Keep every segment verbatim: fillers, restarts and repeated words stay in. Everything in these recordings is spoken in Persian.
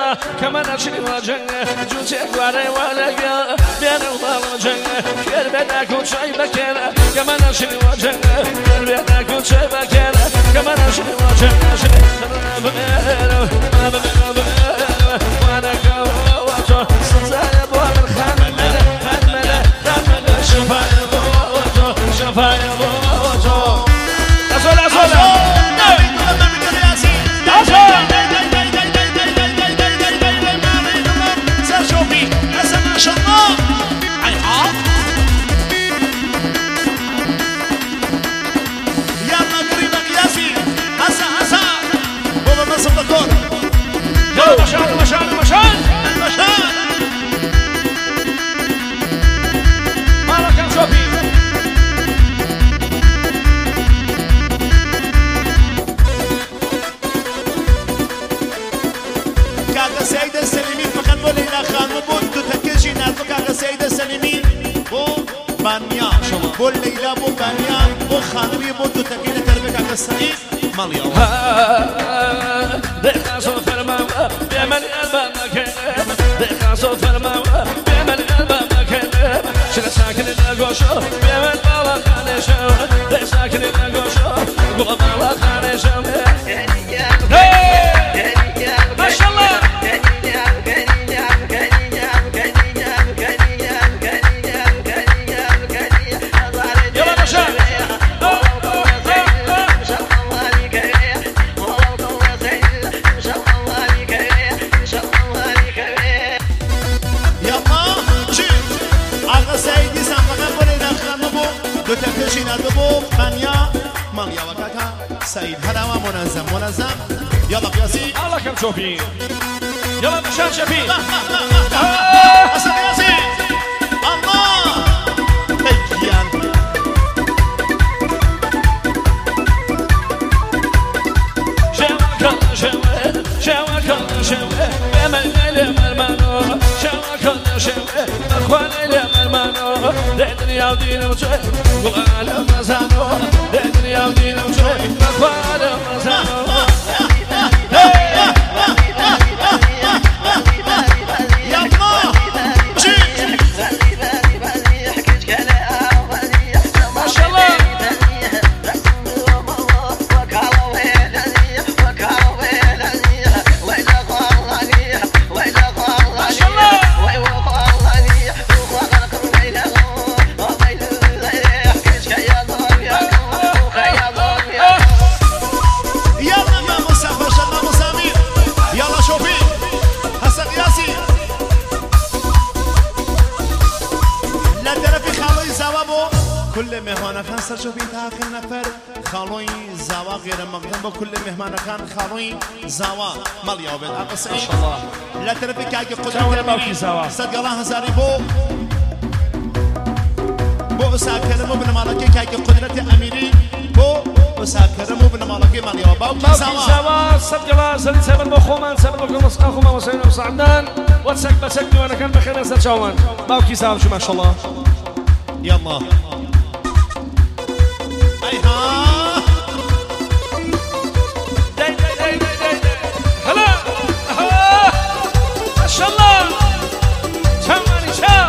كمان أشري وجهه جوتك وعلي ولقى بين وجهه كير بدك وشاي بكير كمان أشري وجهه كير بدك وشاي بكير كمان أشري وجهه أشري ما بغير وانا كواتو صايب والخان ملا خان ملا خان ملا شفايا بوتو شفايا بوتو أصول أصول ما شاء الله عيحاط يلا قريبك ياسين هسا هسا هو النصب الكون يلا مشان مشان مشان المشان مالك يا شوفي كاكا سيد السليمي فقط ولينا خان وبود تكجي نافك كاكا سيد السليمي بو بانيا بو الليلة بو بانيا بو خانوي بو تكينة تربك كاكا السليم ماليا دقا صوت الماء بيعمل قلبه مكان دقا صوت الماء بيعمل قلبه مكان شنو ساكن الأقوشو بيعمل بالا خانشو دق ساكن الأقوشو قوة بالا خانشو ما شاء الله يلا مشان تكشينا دبو بانيا ماليا وكاكا سعيد هلا منظم منظم يلا قياسي الله كم شوفي يلا مشان شفي حسن قياسي الله هيان شوكل شوكل شوكل شوكل بمن المرمانو شوكل شوكل اخوان المرمانو الدنيا ودين وشوي وعالم مزانو الدنيا ودين وشوي وعالم مزانو ما شاء الله كل مهمان كان سرشوفي تاكل نفر خالوي زاوا غير مقدم بكل مهمان كان خالوي زاوا ماليا وبيت عقص ما شاء الله لا ترفي كاي قدرة باوكي زاوا صدق الله هزاري بو بو ساكر مو بن مالكي كاي قدرة اميري بو ساكر مو بن مالكي ماليا باوكي زاوا زاوا صدق الله زلي سبب بخومان سبب بكم مسخاخوما وسعيد وسعدان واتسك بسكني وانا كان بخير نزل شوان باوكي زاوا شو ما شاء الله يلا ايها داي داي داي داي داي هلا ما شاء الله شمالي شام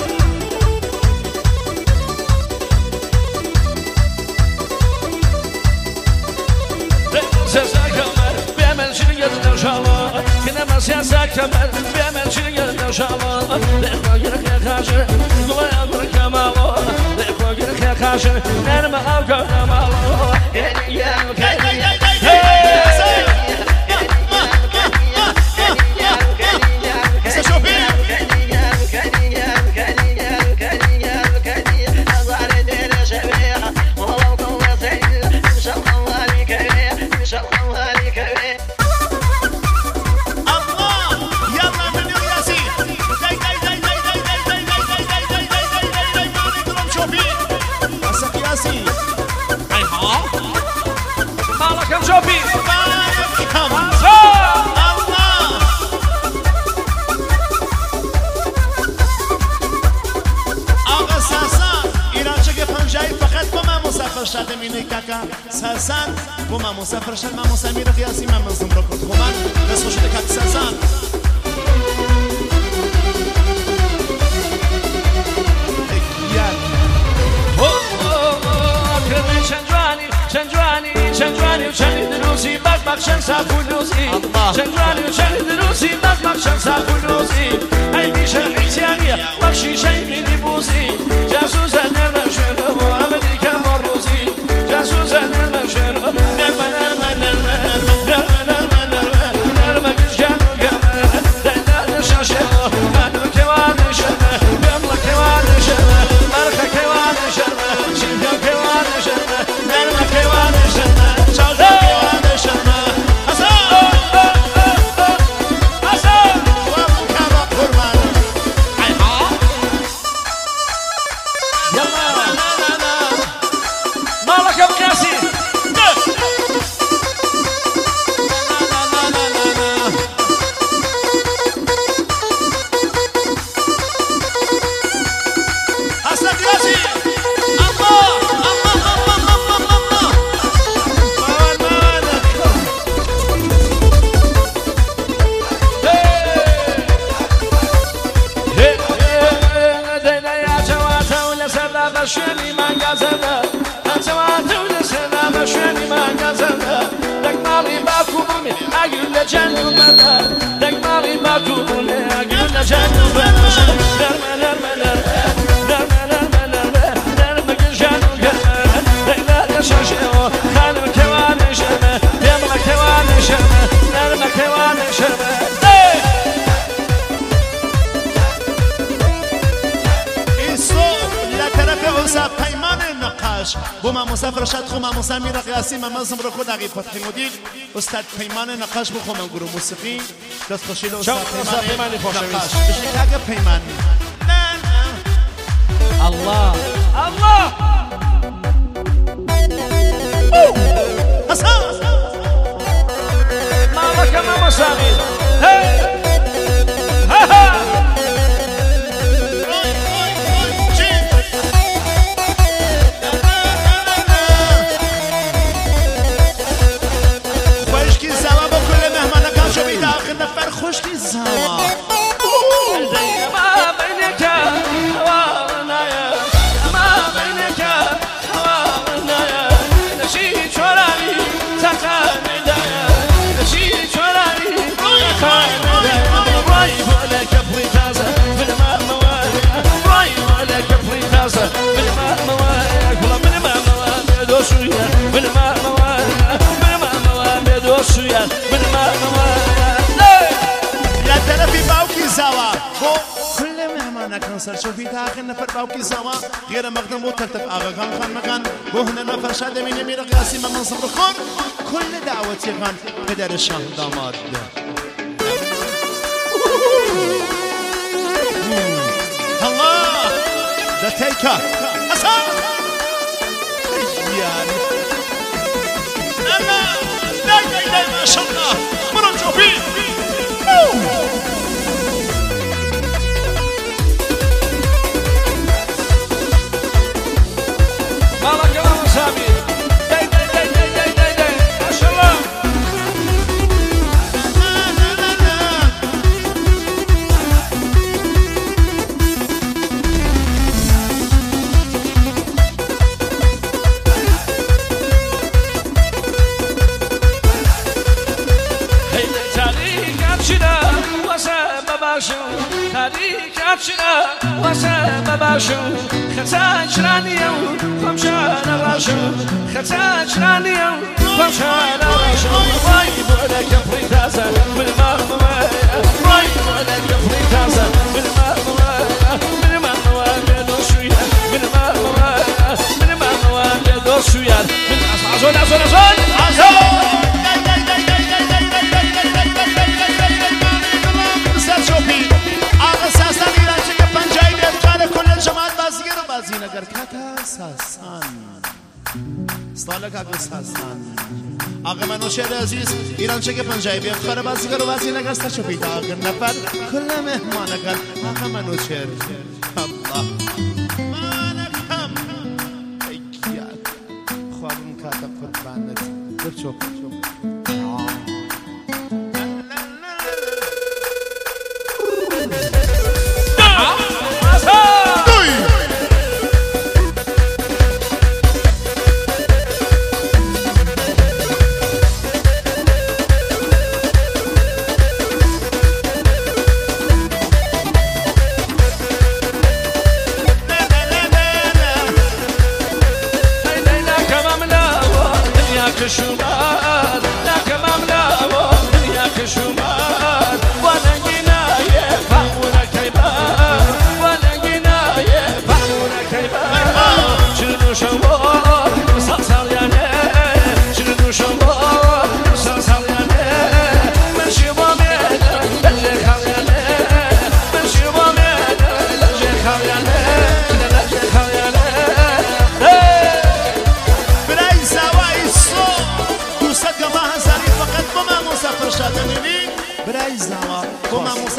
سياسة كمال بيعمل شرية إن شاء الله كنا ما سياسة كمال بيعمل شرية إن شاء الله لإخوة جرك يا خاشر قوة يا قرك يا مالو لإخوة جرك يا خاشر أنا ما أبقى يا مالو يا يا كم شوفي كم الله آقا ساسان ایران چه پنجایی فقط با من مسافر شده مینه کاکا ساسان با من مسافر شد من مسافر قیاسی من منظم رو کرد خوبان بس خوشده کاک ساسان مخمخ شمسة فلوسي جنراني وشهد دروسي مخمخ شمسة فلوسي أيدي شرعي سيانية وخشي شي من بوسي جاسوسة نرمى شرب وأمريكا مرروسي جاسوسة نرمى شرب نرمى نرمى نرمى نرمى نرمى نرمى نرمى كشجان وقمى داينا نشاشة مانو كوان شرمى بيملا كوان شرمى مرخة كوان شرمى شنفيو كوان شرمى نرمى كوان شرمى شوزة كوان شرمى حسن حسن ومكرم قربان يلا مالك يا بقاسي حسن قياسي الله الله الله الله الله مان مالك دينا يا جواتا ولا سلا بشني ما قازنا جواتا ولا سلا بشني ما قازنا دك مالي باكو بمي اقول لجنو بنا دك مالي باكو بمي اقول لجنو بنا درما درما درما درما درما درما كجانو كمان دينا يشاشيو خانم كوان شمه يملا كوان شمه درما كوان شمه موسى پیمان نقاش بو ما مسافر شد خو ما موسى میرا قیاسی ما مزم رو خود اگه فتحی مدیر استاد پیمان نقاش بو خو من گروه موسیقی دست خوشیل استاد پیمان نقاش بشه اگه پیمان الله الله حسن ما لك ما مسامي هي ها ها خشکی زوا ما بينك وبيننا ما بينك وبيننا نشيد شراري تقامنا نشيد شراري تقامنا راي ولا كفري تازة من ما موالي راي ولا كفري تازة من ما موالي كل من ما موالي دوشيا من ما موالي من ما موالي دوشيا من ما موالي طرفی باوکی زوا بو کل مهمان کنسر شوفی تا آخر نفر باوکی زوا غیر مقدم بود تلتف آقا خان خان مکان بو هنر نفر شاد مینه میره قیاسی من منصب خور کل دعوتی خان پدر شاه داماد الله ده تیکا حسن یعنی نه نه نه نه ماشالله برام شوفی مالك يا مسامي داي داي داي داي داي داي داي ما شاء الله هي تاريخ ابشنا وسبب باشو تاريخ ابشنا وسبب باشو خساج رانيو خمشان راشو خساج رانيو خمشان راشو راي ولا كفري تازة بالماء موايا راي ولا كفري تازة بالماء موايا بالماء موايا دوشويا بالماء موايا بالماء موايا دوشويا بالماء عزول عزول عزول عزول بازی نگر کتا ساسان استالک آقا ساسان آقا منو شهر عزیز ایران چه که پنجایی خاره بازی گر و بازی نگر ستا چو پیدا آقا نفر کل مهمان اگر آقا منو شهر الله مانکم ایکیاد خوابم کاتا خود باند در چوب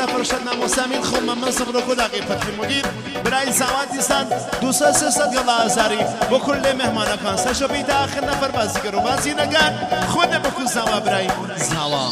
نفر شد نموسمین خون من صبر و کلاقی فتح مدیر برای زواد دیستان دوست سیصد یلا ازاری با کل مهمان کان سشو بیت آخر نفر بازیگر و بازی نگن خود بکن زوا برای زوا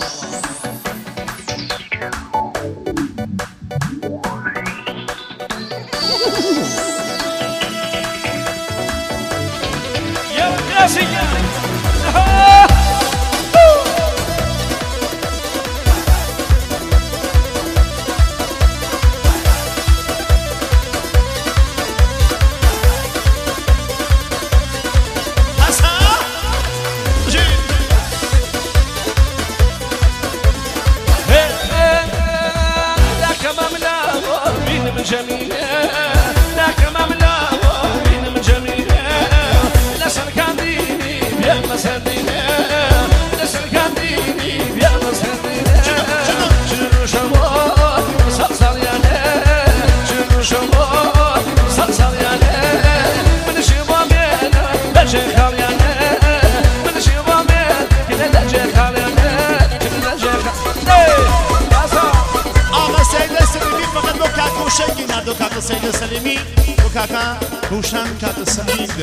جميلة لك مملا وبين من جميلة لسن كانديني بيا مسندينة لسن كانديني بيا مسندينة شنو شمال صلصال يانا شنو شمال صلصال يانا من شباب يانا لجي خال يانا من شباب يانا كده لجي خال يانا كده لجي خال آقا سید سلیمی فقط با کاکا شنگی ندو کاکا سید سلیمی با کاکا روشن کاکا سلیم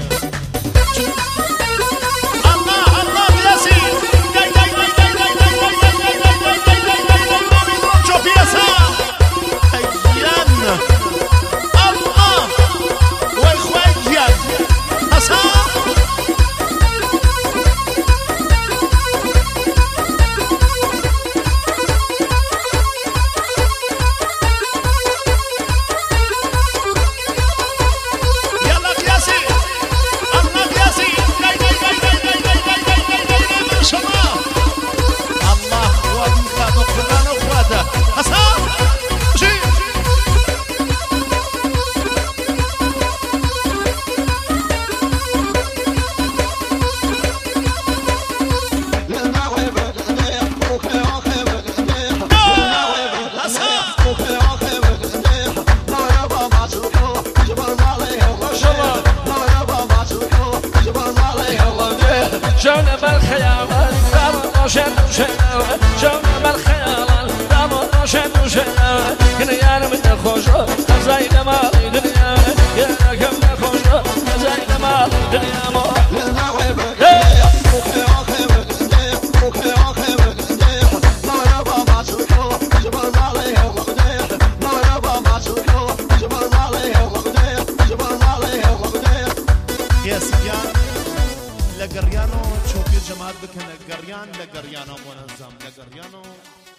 الله الله بیاسی دای دای دای دای دای دای دای دای دای دای دای دای دای دای چو بیاسا ایان الله وای خوای گیان حسا جونا بالخيال دار روشن وشنا جونا بالخيال دار روشن وشنا كنا يا من الخوش زايد ما دنيا يا كم الخوش زايد ما دنيا ما لقريانو تشوفي الجماعات بكنا قريان لقريانو منظم لقريانو